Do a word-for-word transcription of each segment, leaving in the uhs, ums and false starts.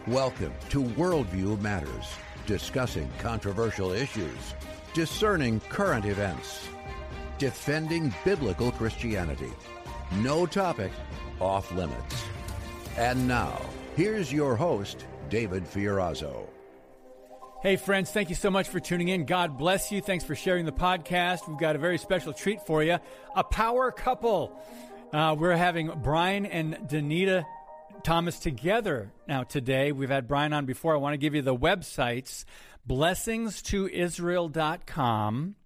Welcome to Worldview Matters, discussing controversial issues, discerning current events, defending biblical Christianity. No topic off limits. And now, here's your host, David Fiorazo. Hey friends, thank you so much for tuning in. God bless you. Thanks for sharing the podcast. We've got a very special treat for you. A power couple. Uh, we're having Brian and Danita Thomas together now today. We've had Brian on before. I want to give you the websites, blessings to israel dot com.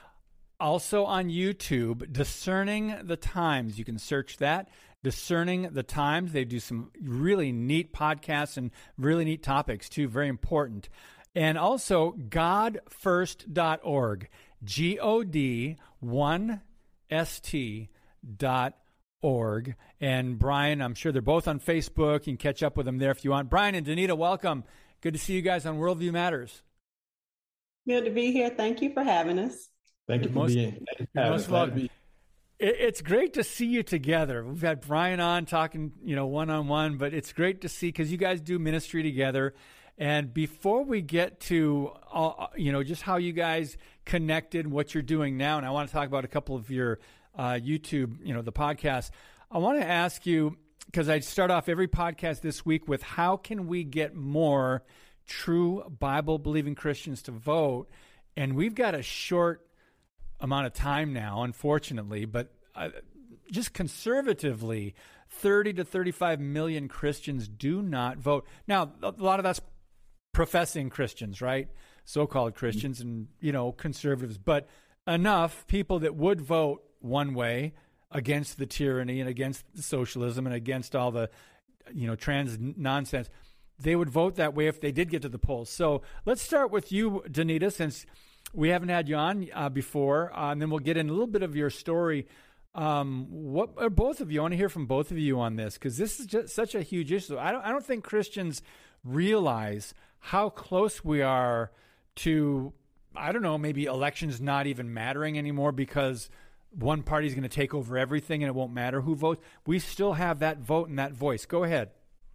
Also on YouTube, Discerning the Times. You can search that, Discerning the Times. They do some really neat podcasts and really neat topics too, very important. And also god first dot org, G O D one S T dot org. And Brian, I'm sure they're both on Facebook. You can catch up with them there if you want. Brian and Danita, welcome. Good to see you guys on Worldview Matters. Good to be here. Thank you for having us. Thank you for most, being most welcome. It, it's great to see you together. We've had Brian on talking, you know, one-on-one, but it's great to see because you guys do ministry together. And before we get to, uh, you know, just how you guys connected, what you're doing now, and I want to talk about a couple of your uh, YouTube, you know, the podcast, I want to ask you, because I start off every podcast this week with how can we get more true Bible-believing Christians to vote? And we've got a short amount of time now, unfortunately, but uh, just conservatively, thirty to thirty-five million Christians do not vote. Now, a lot of that's professing Christians, right? So-called Christians and, you know, conservatives, but enough people that would vote one way against the tyranny and against socialism and against all the, you know, trans nonsense. They would vote that way if they did get to the polls. So let's start with you, Danita, since we haven't had you on uh, before, uh, and then we'll get in a little bit of your story. Um, what are both of you? I want to hear from both of you on this because this is just such a huge issue. I don't, I don't think Christians realize how close we are to, I don't know, maybe elections not even mattering anymore because one party is going to take over everything and it won't matter who votes. We still have that vote and that voice. Go ahead.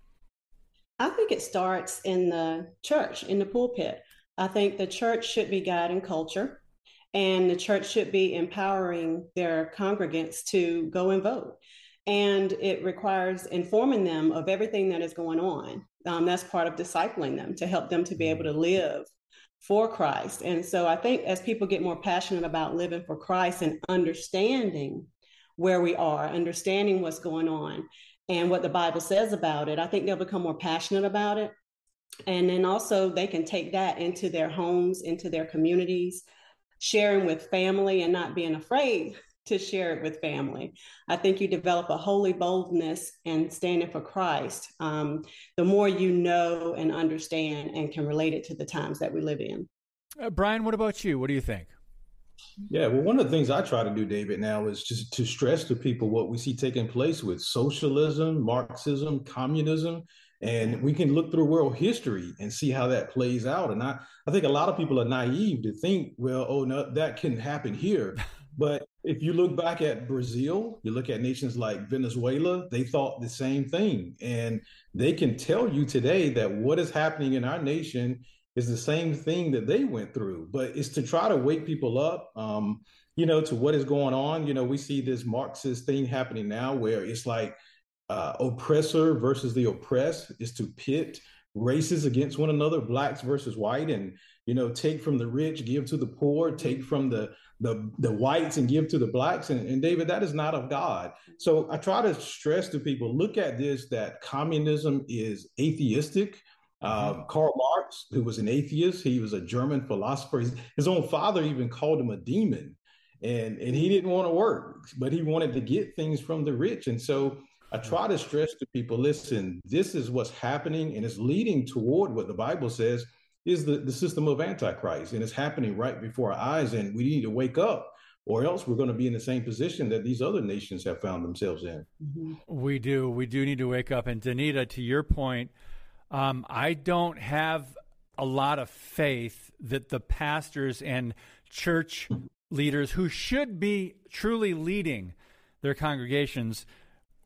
I think it starts in the church, in the pulpit. I think the church should be guiding culture, and the church should be empowering their congregants to go and vote. And it requires informing them of everything that is going on. Um, that's part of discipling them to help them to be able to live for Christ. And so I think as people get more passionate about living for Christ and understanding where we are, understanding what's going on and what the Bible says about it, I think they'll become more passionate about it. And then also they can take that into their homes, into their communities, sharing with family and not being afraid to share it with family. I think you develop a holy boldness and standing for Christ. Um, the more you know and understand and can relate it to the times that we live in. Uh, Brian, what about you? What do you think? Yeah, well, one of the things I try to do, David, now is just to stress to people what we see taking place with socialism, Marxism, communism, and we can look through world history and see how that plays out. And I, I think a lot of people are naive to think, well, oh, no, that can happen here. But if you look back at Brazil, you look at nations like Venezuela, they thought the same thing. And they can tell you today that what is happening in our nation is the same thing that they went through. But it's to try to wake people up, um, you know, to what is going on. You know, we see this Marxist thing happening now where it's like uh, oppressor versus the oppressed is to pit races against one another, blacks versus white, and, you know, take from the rich, give to the poor, take from the the, the whites and give to the blacks. And, and David, that is not of God. So I try to stress to people, look at this, that communism is atheistic. Uh, Karl Marx, who was an atheist, he was a German philosopher. His, his own father even called him a demon, and, and he didn't want to work, but he wanted to get things from the rich. And so I try to stress to people, listen, this is what's happening, and it's leading toward what the Bible says is the, the system of Antichrist, and it's happening right before our eyes, and we need to wake up, or else we're going to be in the same position that these other nations have found themselves in. Mm-hmm. We do. We do need to wake up. And Danita, to your point, um, I don't have a lot of faith that the pastors and church leaders who should be truly leading their congregations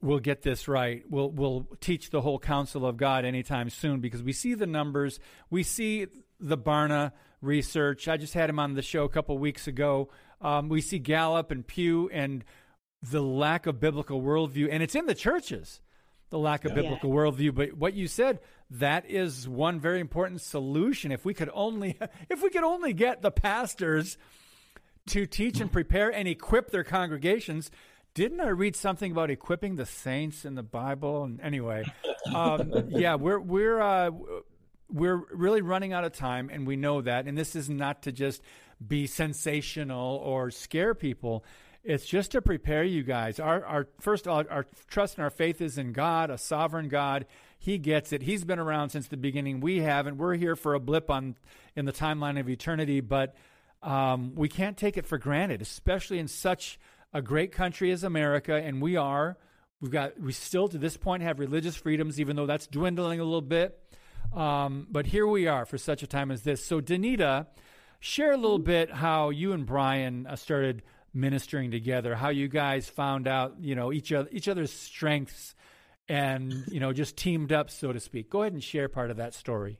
we'll get this right. We'll we'll teach the whole counsel of God anytime soon, because we see the numbers. We see the Barna research. I just had him on the show a couple weeks ago. Um, we see Gallup and Pew and the lack of biblical worldview, and it's in the churches, the lack of yeah. biblical worldview. But what you said, that is one very important solution. If we could only, if we could only get the pastors to teach and prepare and equip their congregations. Didn't I read something about equipping the saints in the Bible? And anyway, um, yeah, we're we're uh, we're really running out of time, and we know that. And this is not to just be sensational or scare people. It's just to prepare you guys. Our our first our, our trust and our faith is in God, a sovereign God. He gets it. He's been around since the beginning. We haven't. We're here for a blip on in the timeline of eternity, but um, we can't take it for granted, especially in such a great country as America, and we are. We've got, we still to this point have religious freedoms, even though that's dwindling a little bit. Um, but here we are for such a time as this. So, Danita, share a little bit how you and Brian uh, started ministering together, how you guys found out, you know, each other, each other's strengths, and you know, just teamed up, so to speak. Go ahead and share part of that story.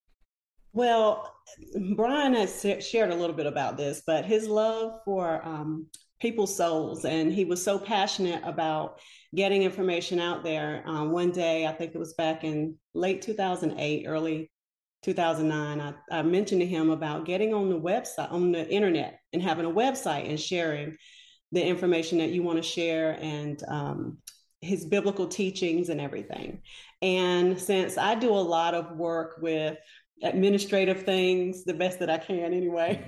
Well, Brian has shared a little bit about this, but his love for um, people's souls, and he was so passionate about getting information out there. Um, one day, I think it was back in late two thousand eight, early two thousand nine, I, I mentioned to him about getting on the website, on the internet, and having a website and sharing the information that you want to share, and um, his biblical teachings and everything. And since I do a lot of work with administrative things, the best that I can anyway,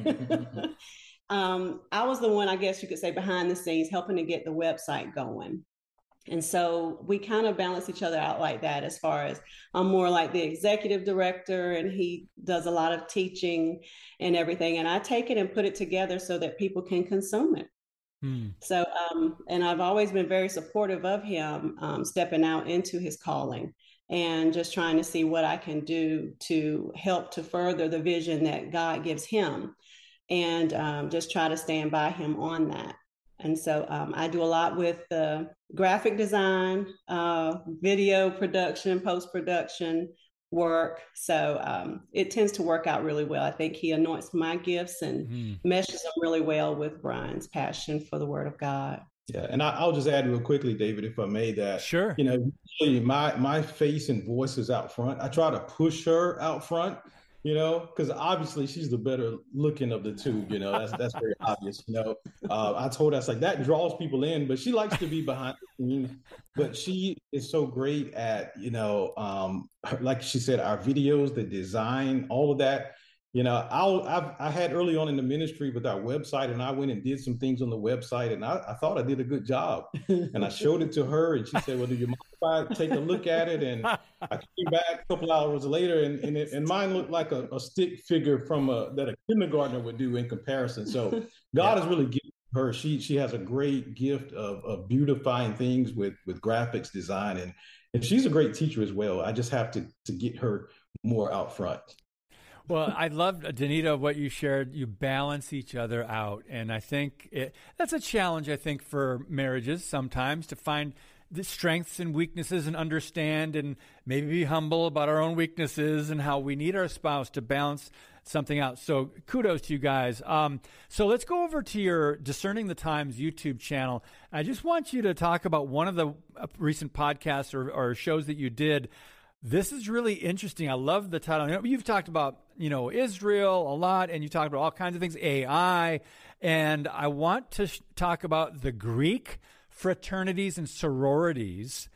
um, I was the one, I guess you could say, behind the scenes, helping to get the website going. And so we kind of balance each other out like that, as far as I'm more like the executive director and he does a lot of teaching and everything. And I take it and put it together so that people can consume it. Hmm. So, um, and I've always been very supportive of him um, stepping out into his calling and just trying to see what I can do to help to further the vision that God gives him, and um, just try to stand by him on that. And so um, I do a lot with the graphic design, uh, video production, post-production work. So um, it tends to work out really well. I think he anoints my gifts and mm-hmm. meshes them really well with Brian's passion for the Word of God. Yeah, and I, I'll just add real quickly, David, if I may, that, sure. you know, my my face and voice is out front. I try to push her out front, you know, because obviously she's the better looking of the two, you know, that's that's very obvious, you know. Uh, I told her, I was like, that draws people in, but she likes to be behind the scenes. But she is so great at, you know, um, like she said, our videos, the design, all of that. You know, I'll, I've, I had early on in the ministry with our website, and I went and did some things on the website, and I, I thought I did a good job. And I showed it to her, and she said, well, do you mind if I take a look at it? And I came back a couple hours later, and and, it, and mine looked like a, a stick figure from a, that a kindergartner would do in comparison. So God yeah. has really given her, she she has a great gift of, of beautifying things with, with graphics design, and, and she's a great teacher as well. I just have to, to get her more out front. Well, I love, Danita, what you shared. You balance each other out. And I think it, that's a challenge, I think, for marriages sometimes, to find the strengths and weaknesses and understand and maybe be humble about our own weaknesses and how we need our spouse to balance something out. So kudos to you guys. Um, so let's go over to your Discerning the Times YouTube channel. I just want you to talk about one of the recent podcasts or, or shows that you did. This is really interesting. I love the title. You've talked about, you know, Israel a lot, and you talked about all kinds of things, A I, and I want to sh- talk about the Greek fraternities and sororities.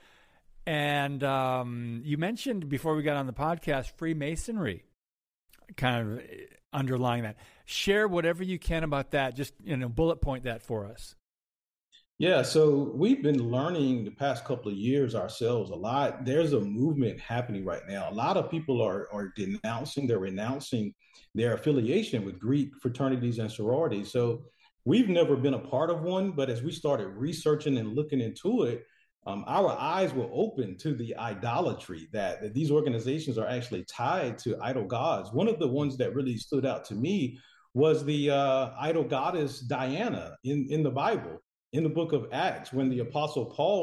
And um, you mentioned before we got on the podcast, Freemasonry, kind of underlying that. Share whatever you can about that. Just, you know, bullet point that for us. Yeah, so we've been learning the past couple of years ourselves a lot. There's a movement happening right now. A lot of people are are denouncing, they're renouncing their affiliation with Greek fraternities and sororities. So we've never been a part of one, but as we started researching and looking into it, um, our eyes were open to the idolatry that, that these organizations are actually tied to idol gods. One of the ones that really stood out to me was the uh, idol goddess Diana in, in the Bible. In the book of Acts, when the Apostle Paul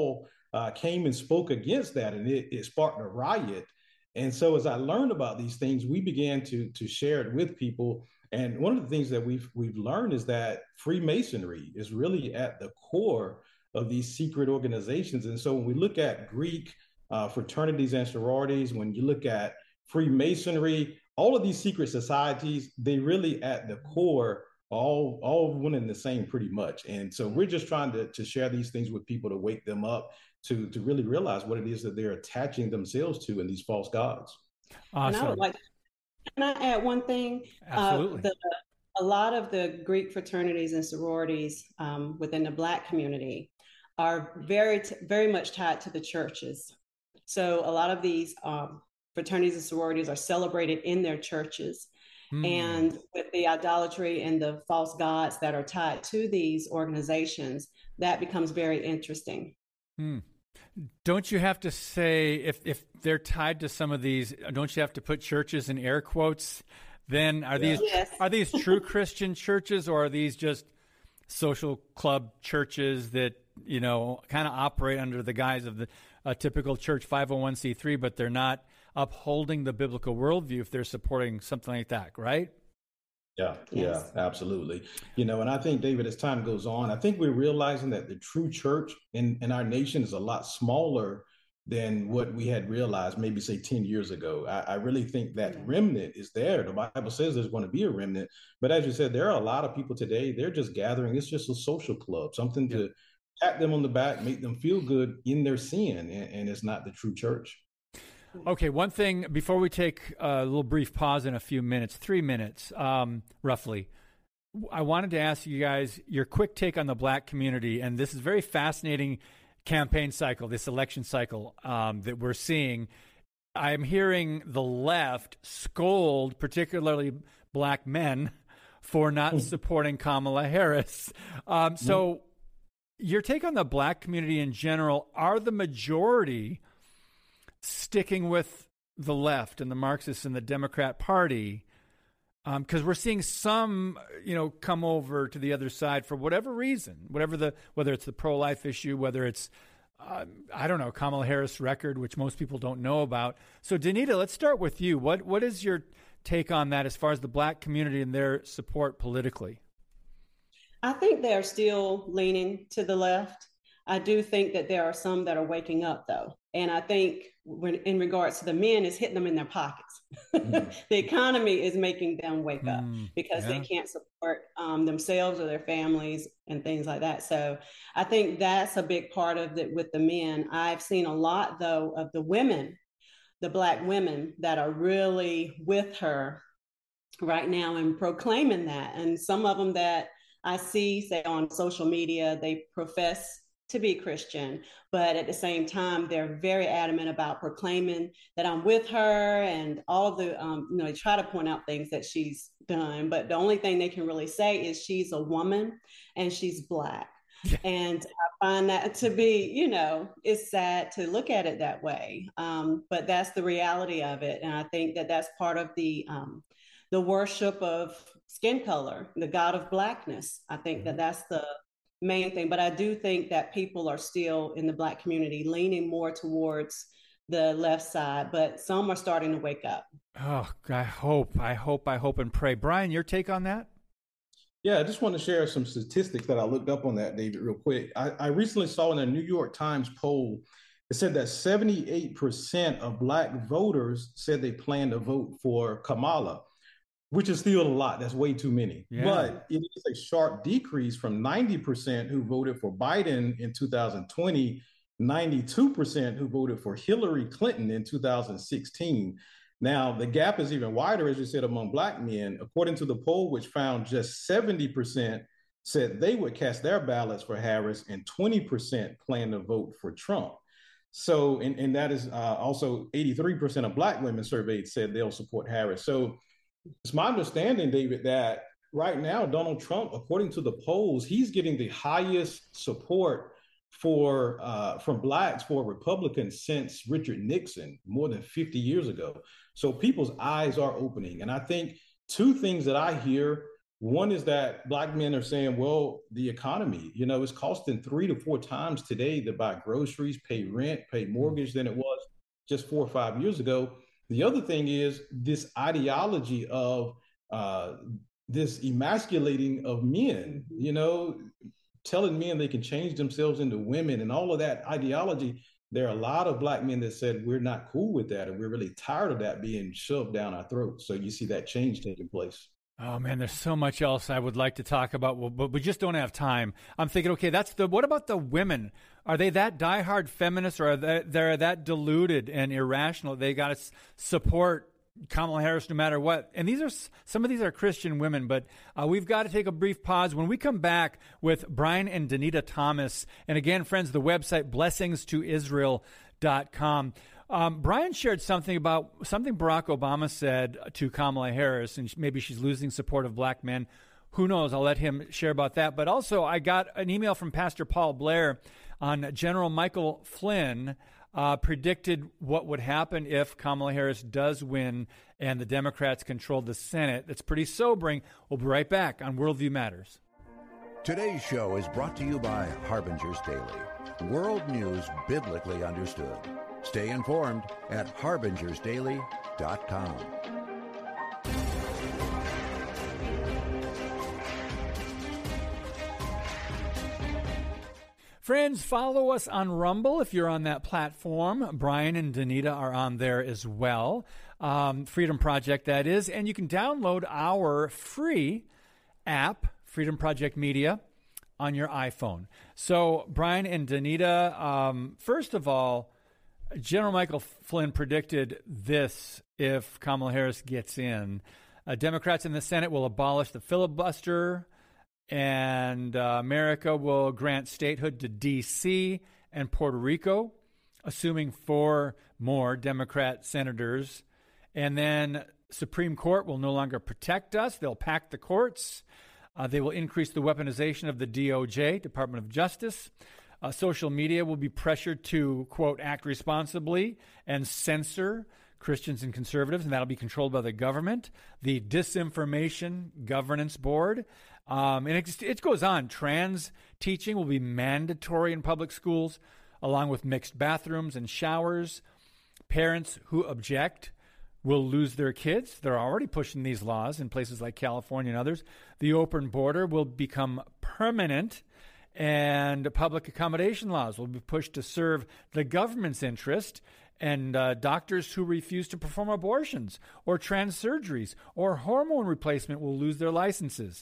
uh, came and spoke against that, and it, it sparked a riot. And so as I learned about these things, we began to, to share it with people. And one of the things that we've, we've learned is that Freemasonry is really at the core of these secret organizations. And so when we look at Greek uh, fraternities and sororities, when you look at Freemasonry, all of these secret societies, they really at the core, all, all one and the same pretty much. And so we're just trying to, to share these things with people to wake them up, to, to really realize what it is that they're attaching themselves to in these false gods. Awesome. And I would like, can I add one thing? Absolutely. Uh, the, a lot of the Greek fraternities and sororities um, within the Black community are very, t- very much tied to the churches. So a lot of these um, fraternities and sororities are celebrated in their churches. Mm. And with the idolatry and the false gods that are tied to these organizations, that becomes very interesting. Mm. Don't you have to say, if, if they're tied to some of these, don't you have to put churches in air quotes? Then are these yes. are these true Christian churches, or are these just social club churches that, you know, kind of operate under the guise of the a typical church five oh one c three, but they're not upholding the biblical worldview if they're supporting something like that, right? Yeah, yes. yeah, absolutely. You know, and I think, David, as time goes on, I think we're realizing that the true church in, in our nation is a lot smaller than what we had realized maybe, say, ten years ago. I, I really think that remnant is there. The Bible says there's going to be a remnant. But as you said, there are a lot of people today, they're just gathering. It's just a social club, something yeah. to pat them on the back, make them feel good in their sin, and, and it's not the true church. Okay, one thing before we take a little brief pause in a few minutes, three minutes um, roughly, I wanted to ask you guys your quick take on the Black community, and this is very fascinating campaign cycle, this election cycle um, that we're seeing. I'm hearing the left scold particularly Black men for not supporting Kamala Harris. Um, so your take on the Black community in general, are the majority sticking with the left and the Marxists and the Democrat Party? Because um, we're seeing some, you know, come over to the other side for whatever reason, whatever the, whether it's the pro-life issue, whether it's, uh, I don't know, Kamala Harris record, which most people don't know about. So, Danita, let's start with you. What What is your take on that as far as the Black community and their support politically? I think they're still leaning to the left. I do think that there are some that are waking up, though. And I think when, in regards to the men, it's hitting them in their pockets. Mm. The economy is making them wake mm, up because yeah. they can't support um, themselves or their families and things like that. So I think that's a big part of it with the men. I've seen a lot, though, of the women, the Black women that are really with her right now and proclaiming that. And some of them that I see, say, on social media, they profess to be Christian, but at the same time, they're very adamant about proclaiming that I'm with her and all the, um, you know, they try to point out things that she's done, but the only thing they can really say is she's a woman and she's Black. And I find that to be, you know, it's sad to look at it that way, um, but that's the reality of it. And I think that that's part of the, um, the worship of skin color, the God of Blackness. I think that that's the main thing, but I do think that people are still in the Black community leaning more towards the left side, but some are starting to wake up. Oh, I hope, I hope, I hope and pray. Brian, your take on that? Yeah, I just want to share some statistics that I looked up on that, David, real quick. I, I recently saw in a New York Times poll, it said that seventy-eight percent of Black voters said they plan to vote for Kamala, which is still a lot. That's way too many. Yeah. But it is a sharp decrease from ninety percent who voted for Biden in two thousand twenty, ninety-two percent who voted for Hillary Clinton in two thousand sixteen. Now, the gap is even wider, as you said, among Black men. According to the poll, which found just seventy percent said they would cast their ballots for Harris and twenty percent plan to vote for Trump. So, and, and that is uh, also eighty-three percent of Black women surveyed said they'll support Harris. So it's my understanding, David, that right now, Donald Trump, according to the polls, he's getting the highest support for uh, from Blacks for Republicans since Richard Nixon more than fifty years ago. So people's eyes are opening. And I think two things that I hear One is that Black men are saying, well, the economy, you know, it's costing three to four times today to buy groceries, pay rent, pay mortgage than it was just four or five years ago. The other thing is this ideology of uh, this emasculating of men, you know, telling men they can change themselves into women and all of that ideology. There are a lot of Black men that said, we're not cool with that. And we're really tired of that being shoved down our throats. So you see that change taking place. Oh, man, there's so much else I would like to talk about, but we just don't have time. I'm thinking, okay, that's the, what about the women? Are they that diehard feminists, or are they they're that deluded and irrational? They got to support Kamala Harris no matter what. And these are, some of these are Christian women, but uh, we've got to take a brief pause. When we come back with Brian and Danita Thomas, and again, friends, the website blessings to israel dot com. Um, Brian shared something about something Barack Obama said to Kamala Harris, and maybe she's losing support of Black men. Who knows? I'll let him share about that. But also, I got an email from Pastor Paul Blair on General Michael Flynn uh, predicted what would happen if Kamala Harris does win and the Democrats controlled the Senate. That's pretty sobering. We'll be right back on Worldview Matters. Today's show is brought to you by Harbingers Daily, world news biblically understood. Stay informed at harbingers daily dot com. Friends, follow us on Rumble if you're on that platform. Brian and Danita are on there as well. Um, Freedom Project, that is. And you can download our free app, Freedom Project Media, on your iPhone. So, Brian and Danita, um, first of all, General Michael Flynn predicted this if Kamala Harris gets in. Uh, Democrats in the Senate will abolish the filibuster, and uh, America will grant statehood to D C and Puerto Rico, assuming four more Democrat senators. And then Supreme Court will no longer protect us. They'll pack the courts. Uh, they will increase the weaponization of the D O J, Department of Justice. Uh, social media will be pressured to, quote, act responsibly and censor Christians and conservatives, and that'll be controlled by the government. The Disinformation Governance Board. Um, and it, it goes on. Trans teaching will be mandatory in public schools, along with mixed bathrooms and showers. Parents who object will lose their kids. They're already pushing these laws in places like California and others. The open border will become permanent, and public accommodation laws will be pushed to serve the government's interest, and uh, doctors who refuse to perform abortions or trans surgeries or hormone replacement will lose their licenses.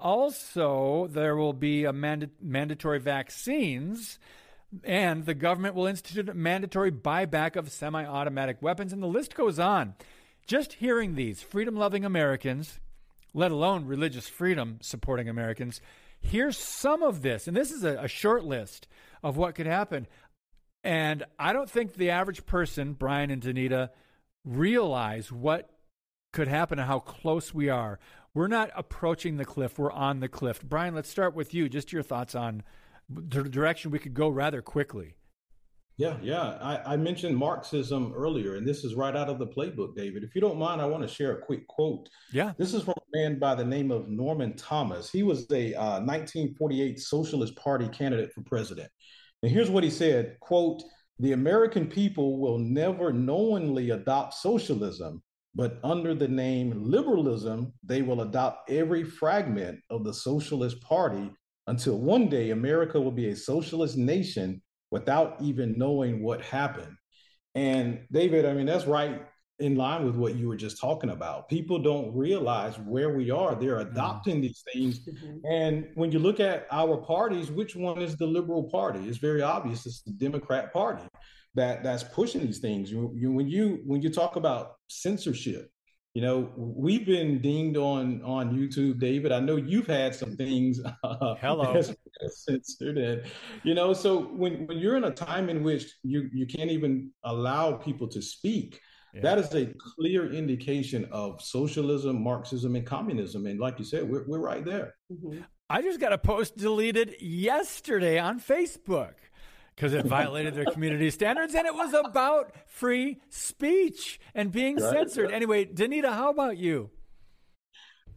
Also, there will be a manda- mandatory vaccines, and the government will institute a mandatory buyback of semi-automatic weapons, and the list goes on. Just hearing these freedom-loving Americans, let alone religious freedom-supporting Americans, here's some of this, and this is a, a short list of what could happen. And I don't think the average person, Brian and Danita, realize what could happen and how close we are. We're not approaching the cliff, we're on the cliff. Brian, let's start with you. Just your thoughts on the direction we could go rather quickly. Yeah, yeah. I, I mentioned Marxism earlier, and this is right out of the playbook, David. If you don't mind, I want to share a quick quote. Yeah. This is from a man by the name of Norman Thomas. He was a uh, nineteen forty-eight Socialist Party candidate for president. And here's what he said, quote, "The American people will never knowingly adopt socialism, but under the name liberalism, they will adopt every fragment of the Socialist Party until one day America will be a socialist nation without even knowing what happened." And David, I mean, that's right in line with what you were just talking about. People don't realize where we are. They're adopting mm. these things. Mm-hmm. And when you look at our parties, which one is the liberal party? It's very obvious. It's the Democrat Party that that's pushing these things. You, you, when you when you talk about censorship, you know, we've been dinged on on YouTube, David. I know you've had some things uh, Hello. censored, and you know, so when when you're in a time in which you you can't even allow people to speak, yeah. that is a clear indication of socialism, Marxism, and communism. And like you said, we're we're right there. Mm-hmm. I just got a post deleted yesterday on Facebook because it violated their community standards, and it was about free speech and being right. censored. Anyway, Danita, how about you?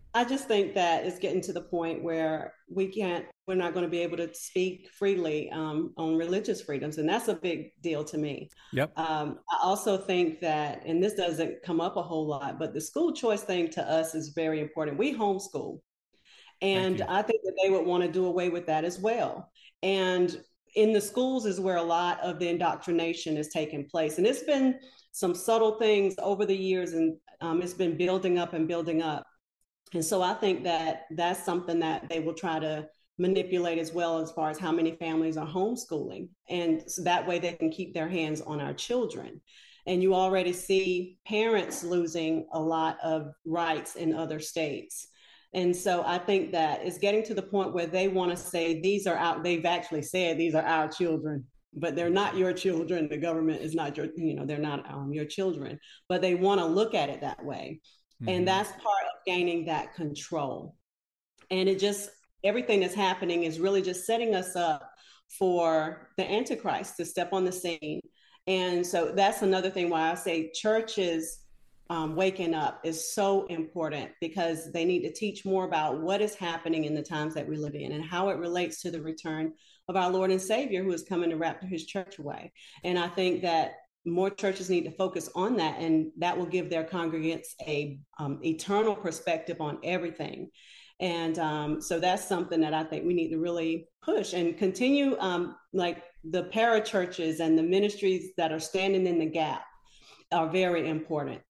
I just think that it's getting to the point where we can't, we're not going to be able to speak freely um, on religious freedoms. And that's a big deal to me. Yep. Um, I also think that, and this doesn't come up a whole lot, but the school choice thing to us is very important. We homeschool. And I think that they would want to do away with that as well. And in the schools is where a lot of the indoctrination is taking place. And it's been some subtle things over the years, and um, it's been building up and building up. And so I think that that's something that they will try to manipulate as well, as far as how many families are homeschooling. And so that way they can keep their hands on our children. And you already see parents losing a lot of rights in other states. And so I think that it's getting to the point where they want to say these are out, they've actually said these are our children, but they're not your children. The government is not your, you know, they're not um, your children, but they want to look at it that way. Mm-hmm. And that's part of gaining that control. And it just, everything that's happening is really just setting us up for the Antichrist to step on the scene. And so that's another thing why I say churches um, waking up is so important, because they need to teach more about what is happening in the times that we live in and how it relates to the return of our Lord and Savior, who is coming to rapture his church away. And I think that more churches need to focus on that, and that will give their congregants a um, eternal perspective on everything. And um, so that's something that I think we need to really push and continue, um, like the parachurches and the ministries that are standing in the gap are very important.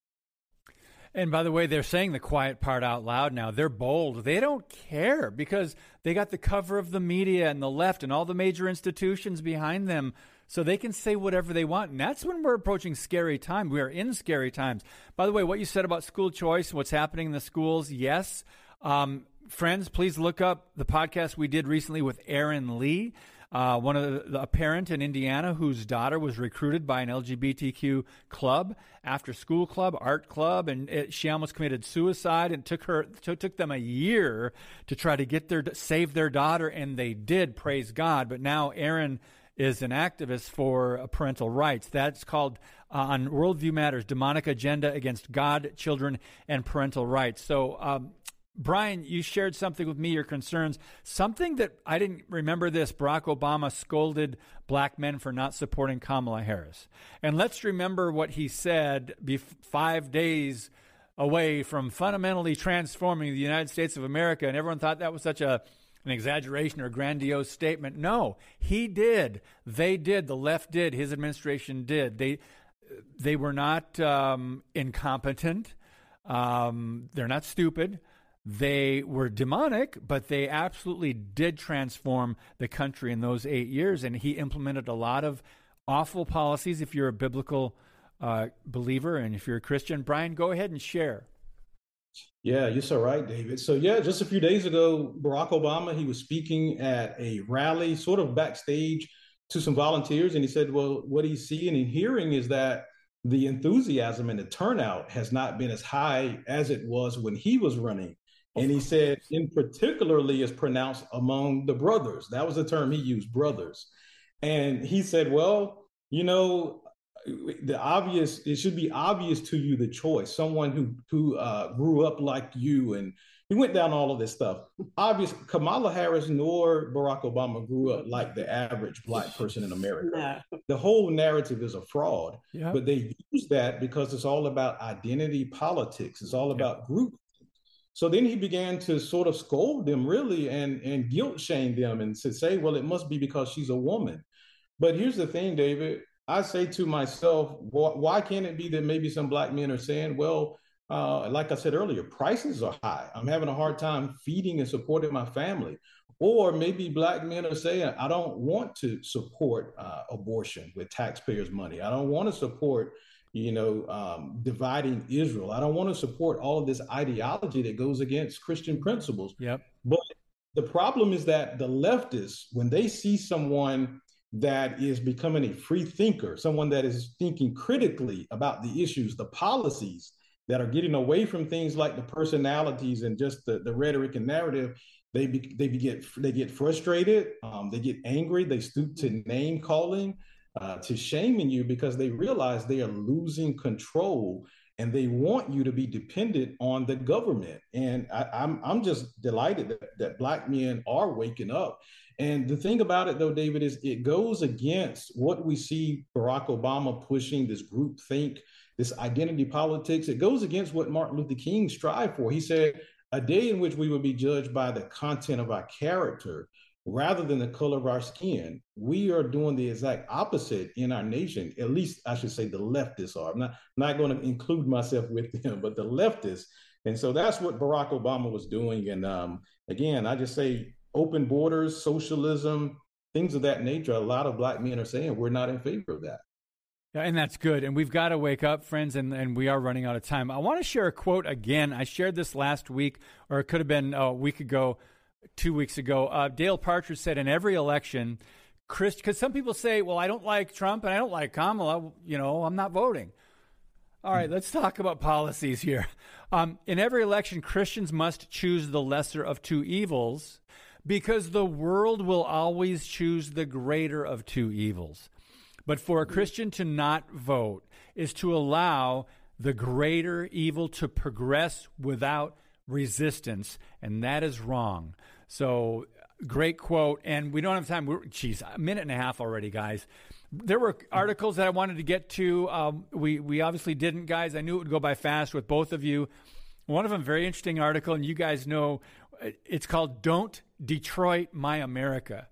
And by the way, they're saying the quiet part out loud now. They're bold. They don't care because they got the cover of the media and the left and all the major institutions behind them. So they can say whatever they want. And that's when we're approaching scary time. We are in scary times. By the way, what you said about school choice, what's happening in the schools, yes. Um, friends, please look up the podcast we did recently with Aaron Lee, uh, one of the, a parent in Indiana whose daughter was recruited by an L G B T Q club, after school club, art club, and it, she almost committed suicide. And took her t- took them a year to try to get their save their daughter, and they did. Praise God! But now Aaron is an activist for parental rights. That's called uh, on Worldview Matters, Demonic Agenda Against God, Children, and Parental Rights. So, um, Brian, you shared something with me, your concerns, something that I didn't remember this. Barack Obama scolded black men for not supporting Kamala Harris. And let's remember what he said bef- five days away from fundamentally transforming the United States of America. And everyone thought that was such a an exaggeration or a grandiose statement. No, he did. They did. The left did. His administration did. They they were not um, incompetent. Um, they're not stupid. They were demonic, but they absolutely did transform the country in those eight years. And he implemented a lot of awful policies if you're a biblical uh, believer and if you're a Christian. Brian, go ahead and share. Yeah, you're so right, David. So yeah, just a few days ago, Barack Obama, he was speaking at a rally, sort of backstage to some volunteers. And he said, well, what he's seeing and hearing is that the enthusiasm and the turnout has not been as high as it was when he was running. And he said, in particularly is pronounced among the brothers. That was the term he used, brothers. And he said, well, you know, the obvious, it should be obvious to you the choice, someone who who uh, grew up like you. And he went down all of this stuff. Obvious, Kamala Harris nor Barack Obama grew up like the average black person in America. No. The whole narrative is a fraud, yep. But they use that because it's all about identity politics. It's all about yep. group. So then he began to sort of scold them really and, and guilt shame them and to say, well, it must be because she's a woman. But here's the thing, David. I say to myself, why can't it be that maybe some black men are saying, well, uh, like I said earlier, prices are high. I'm having a hard time feeding and supporting my family. Or maybe black men are saying, I don't want to support uh, abortion with taxpayers' money. I don't want to support, you know, um, dividing Israel. I don't want to support all of this ideology that goes against Christian principles. Yep. But the problem is that the leftists, when they see someone that is becoming a free thinker, someone that is thinking critically about the issues, the policies that are getting away from things like the personalities and just the, the rhetoric and narrative, they be, they get they get frustrated, um, they get angry, they stoop to name calling, uh, to shaming you because they realize they are losing control and they want you to be dependent on the government. And I, I'm I'm just delighted that, that Black men are waking up. And the thing about it, though, David, is it goes against what we see Barack Obama pushing, this group think, this identity politics. It goes against what Martin Luther King strived for. He said, a day in which we will be judged by the content of our character rather than the color of our skin. We are doing the exact opposite in our nation. At least I should say the leftists are. I'm not, not going to include myself with them, but the leftists. And so that's what Barack Obama was doing. And um, again, I just say open borders, socialism, things of that nature. A lot of Black men are saying we're not in favor of that. Yeah, and that's good. And we've got to wake up, friends, and, and we are running out of time. I want to share a quote again. I shared this last week, or it could have been a week ago, two weeks ago. Uh, Dale Partridge said in every election, Chris, because some people say, well, I don't like Trump and I don't like Kamala, you know, I'm not voting. All right, let's talk about policies here. Um, in every election, Christians must choose the lesser of two evils because the world will always choose the greater of two evils. But for a Christian to not vote is to allow the greater evil to progress without resistance, and that is wrong. So, great quote, and we don't have time. We're, geez, a minute and a half already, guys. There were articles that I wanted to get to. Um, we, we obviously didn't, guys. I knew it would go by fast with both of you. One of them, very interesting article, and you guys know, it's called Don't Detroit My America.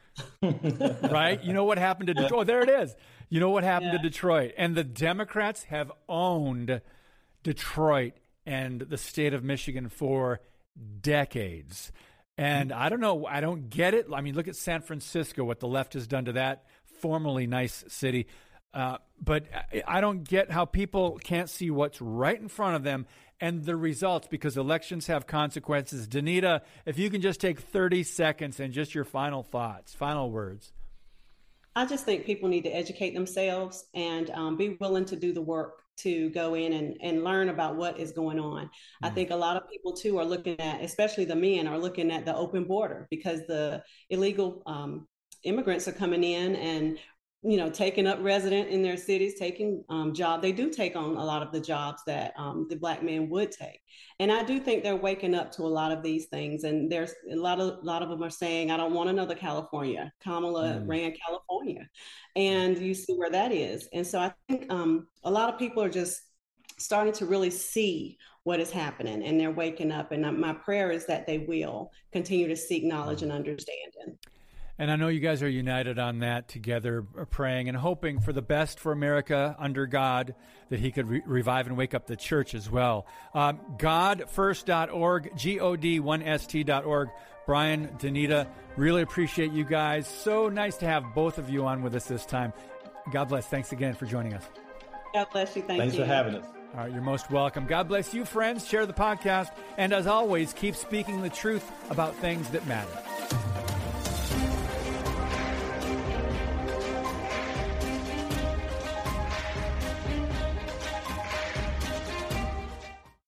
Right? You know what happened to Detroit? Oh, there it is. You know what happened yeah. to Detroit? And the Democrats have owned Detroit and the state of Michigan for decades. And I don't know, I don't get it. I mean, look at San Francisco, what the left has done to that formerly nice city. Uh, but I don't get how people can't see what's right in front of them and the results, because elections have consequences. Danita, if you can just take thirty seconds and just your final thoughts, final words. I just think people need to educate themselves and um, be willing to do the work to go in and, and learn about what is going on. Mm-hmm. I think a lot of people, too, are looking at, especially the men, are looking at the open border because the illegal um, immigrants are coming in and, you know, taking up resident in their cities, taking um, job. They do take on a lot of the jobs that um, the Black men would take. And I do think they're waking up to a lot of these things. And there's a lot of, a lot of them are saying, I don't want another California. Kamala mm. ran California. And you see where that is. And so I think um, a lot of people are just starting to really see what is happening, and they're waking up. And my prayer is that they will continue to seek knowledge and understanding. And I know you guys are united on that together, praying and hoping for the best for America under God, that he could re- revive and wake up the church as well. Um, God first dot org, G O D one S T dot org. Brian, Danita, really appreciate you guys. So nice to have both of you on with us this time. God bless. Thanks again for joining us. God bless you. Thank Thanks you. for having us. All right, you're most welcome. God bless you, friends. Share the podcast. And as always, keep speaking the truth about things that matter.